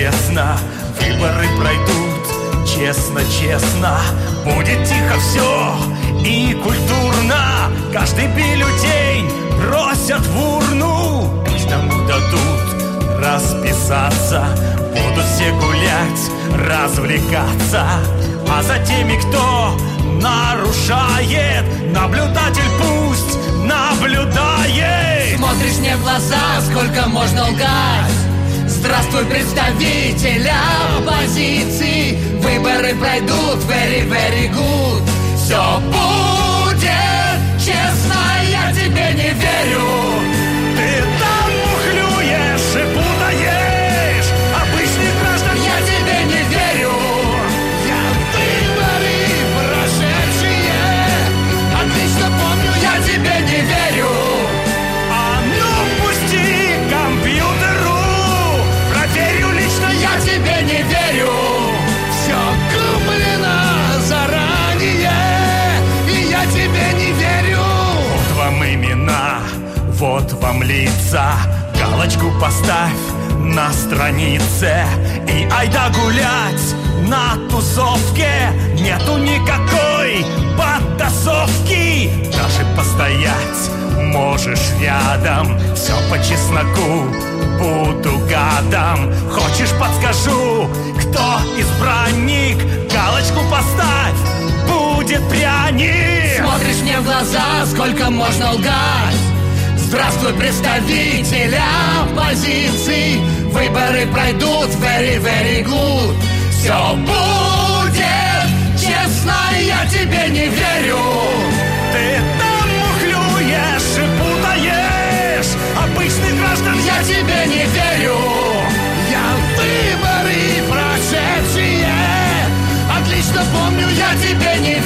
честно, выборы пройдут честно, честно. Будет тихо все и культурно. Каждый бюллетень бросят в урну. Каждому дадут расписаться. Будут все гулять, развлекаться. А за теми, кто нарушает, наблюдатель пусть наблюдает. Смотришь мне в глаза, сколько можно лгать? Здравствуй, представитель оппозиции. Выборы пройдут, very, very good. Все будет честно, я тебе не верю. Ты там мухлюешь и путаешь обычных граждан. Я тебе не верю. Я выборы прошедшие Отлично помню, я тебе не верю. А ну пусти компьютеру, проверю лично. Я тебе не верю. Все куплено заранее, и я тебе не верю. Вот вам имена, вот вам лица. Галочку поставь на странице и айда гулять на тусовке. Нету никакой подтасовки. Даже постоять можешь рядом. Все по чесноку, буду гадом. Хочешь, подскажу, кто избранник? Галочку поставь, будет пряник. Смотришь мне в глаза, сколько можно лгать? Здравствуй, представитель оппозиции. Выборы пройдут, very, very good. Все будет честно, я тебе не верю. Ты там мухлюешь и путаешь обычных граждан. Я тебе не верю. Я выборы прошедшие Отлично помню, я тебе не